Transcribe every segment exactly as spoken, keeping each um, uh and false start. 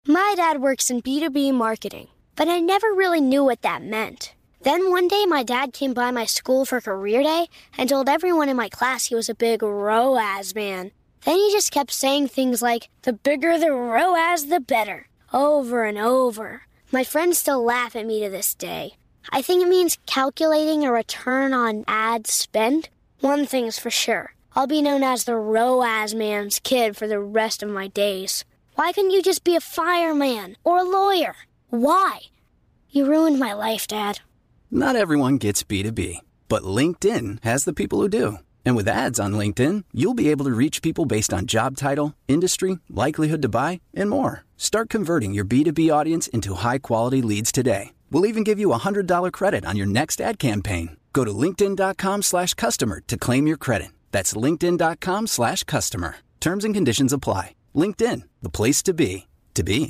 My dad works in B two B marketing, but I never really knew what that meant. Then one day my dad came by my school for career day and told everyone in my class he was a big R O A S man. Then he just kept saying things like, the bigger the R O A S, the better, over and over. My friends still laugh at me to this day. I think it means calculating a return on ad spend. One thing's for sure, I'll be known as the R O A S man's kid for the rest of my days. Why couldn't you just be a fireman or a lawyer? Why? You ruined my life, Dad. Not everyone gets B two B, but LinkedIn has the people who do. And with ads on LinkedIn, you'll be able to reach people based on job title, industry, likelihood to buy, and more. Start converting your B two B audience into high-quality leads today. We'll even give you a one hundred dollars credit on your next ad campaign. Go to linkedin.com slash customer to claim your credit. That's linkedin.com slash customer. Terms and conditions apply. LinkedIn, the place to be, to be.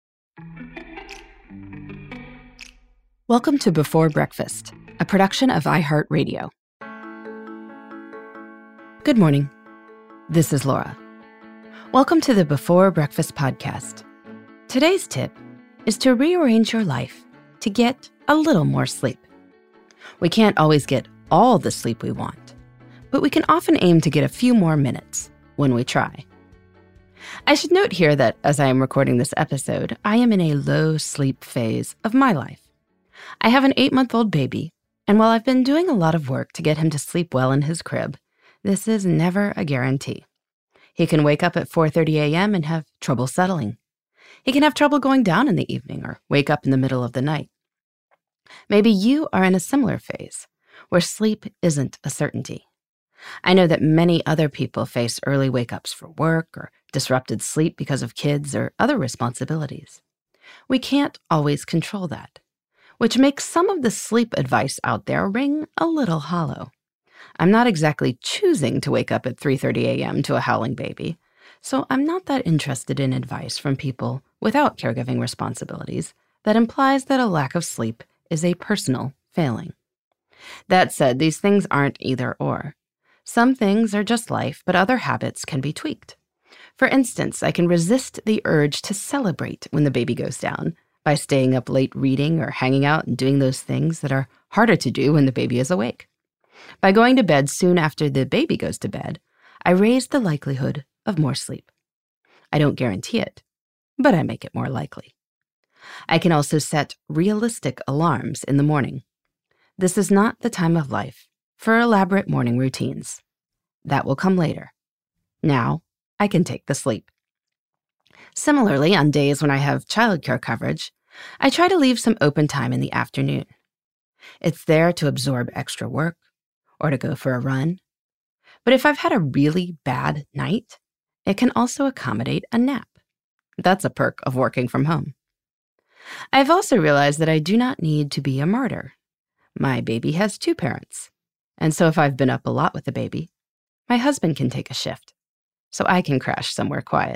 Welcome to Before Breakfast, a production of iHeartRadio. Good morning. This is Laura. Welcome to the Before Breakfast podcast. Today's tip is to rearrange your life to get a little more sleep. We can't always get all the sleep we want, but we can often aim to get a few more minutes when we try. I should note here that as I am recording this episode, I am in a low sleep phase of my life. I have an eight-month-old baby, and while I've been doing a lot of work to get him to sleep well in his crib, this is never a guarantee. He can wake up at four thirty a.m. and have trouble settling. He can have trouble going down in the evening or wake up in the middle of the night. Maybe you are in a similar phase where sleep isn't a certainty. I know that many other people face early wake-ups for work or disrupted sleep because of kids or other responsibilities. We can't always control that, which makes some of the sleep advice out there ring a little hollow. I'm not exactly choosing to wake up at three thirty a.m. to a howling baby, so I'm not that interested in advice from people without caregiving responsibilities that implies that a lack of sleep is a personal failing. That said, these things aren't either or. Some things are just life, but other habits can be tweaked. For instance, I can resist the urge to celebrate when the baby goes down by staying up late reading or hanging out and doing those things that are harder to do when the baby is awake. By going to bed soon after the baby goes to bed, I raise the likelihood of more sleep. I don't guarantee it, but I make it more likely. I can also set realistic alarms in the morning. This is not the time of life for elaborate morning routines. That will come later. Now, I can take the sleep. Similarly, on days when I have childcare coverage, I try to leave some open time in the afternoon. It's there to absorb extra work or to go for a run. But if I've had a really bad night, it can also accommodate a nap. That's a perk of working from home. I've also realized that I do not need to be a martyr. My baby has two parents. And so if I've been up a lot with the baby, my husband can take a shift, so I can crash somewhere quiet.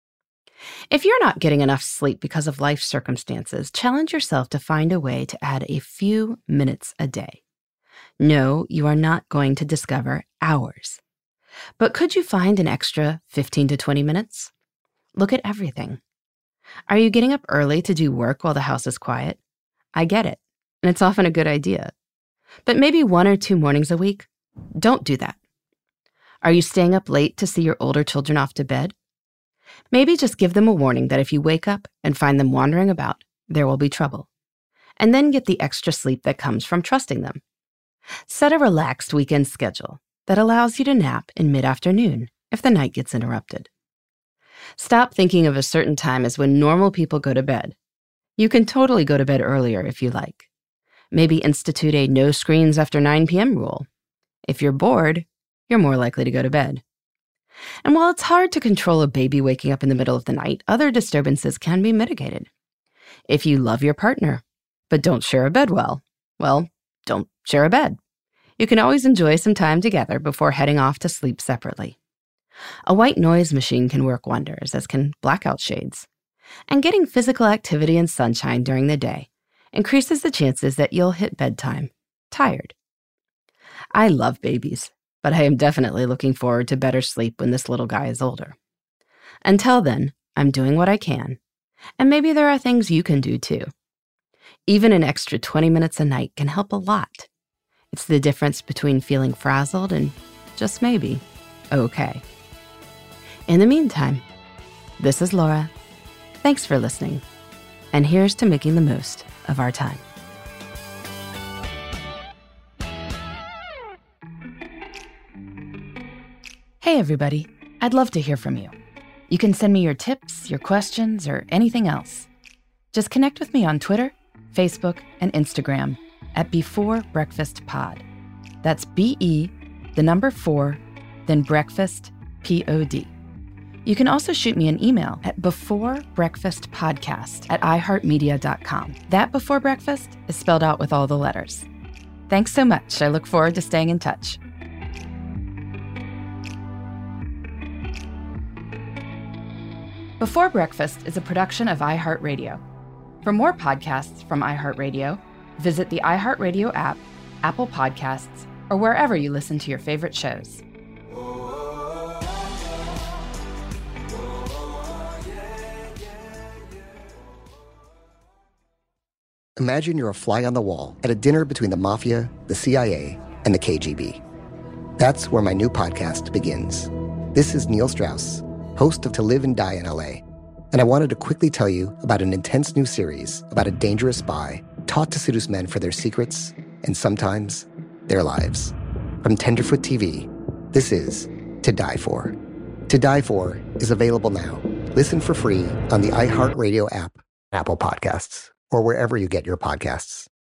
If you're not getting enough sleep because of life circumstances, challenge yourself to find a way to add a few minutes a day. No, you are not going to discover hours. But could you find an extra fifteen to twenty minutes? Look at everything. Are you getting up early to do work while the house is quiet? I get it, and it's often a good idea. But maybe one or two mornings a week, don't do that. Are you staying up late to see your older children off to bed? Maybe just give them a warning that if you wake up and find them wandering about, there will be trouble. And then get the extra sleep that comes from trusting them. Set a relaxed weekend schedule that allows you to nap in mid-afternoon if the night gets interrupted. Stop thinking of a certain time as when normal people go to bed. You can totally go to bed earlier if you like. Maybe institute a no screens after nine p.m. rule. If you're bored, you're more likely to go to bed. And while it's hard to control a baby waking up in the middle of the night, other disturbances can be mitigated. If you love your partner, but don't share a bed well, well, don't share a bed. You can always enjoy some time together before heading off to sleep separately. A white noise machine can work wonders, as can blackout shades. And getting physical activity and sunshine during the day increases the chances that you'll hit bedtime tired. I love babies, but I am definitely looking forward to better sleep when this little guy is older. Until then, I'm doing what I can And maybe there are things you can do too. Even an extra twenty minutes a night can help a lot. It's the difference between feeling frazzled and just maybe okay. In the meantime, this is Laura. Thanks for listening. And here's to making the most of our time. Hey, everybody. I'd love to hear from you. You can send me your tips, your questions, or anything else. Just connect with me on Twitter, Facebook, and Instagram at Before Breakfast Pod. That's B E, the number four, then breakfast, P O D. You can also shoot me an email at beforebreakfastpodcast at i heart media dot com. That Before Breakfast is spelled out with all the letters. Thanks so much. I look forward to staying in touch. Before Breakfast is a production of iHeartRadio. For more podcasts from iHeartRadio, visit the iHeartRadio app, Apple Podcasts, or wherever you listen to your favorite shows. Imagine you're a fly on the wall at a dinner between the mafia, the C I A, and the K G B. That's where my new podcast begins. This is Neil Strauss, host of To Live and Die in L A, and I wanted to quickly tell you about an intense new series about a dangerous spy taught to seduce men for their secrets and sometimes their lives. From Tenderfoot T V, this is To Die For. To Die For is available now. Listen for free on the iHeartRadio app, Apple Podcasts, or wherever you get your podcasts.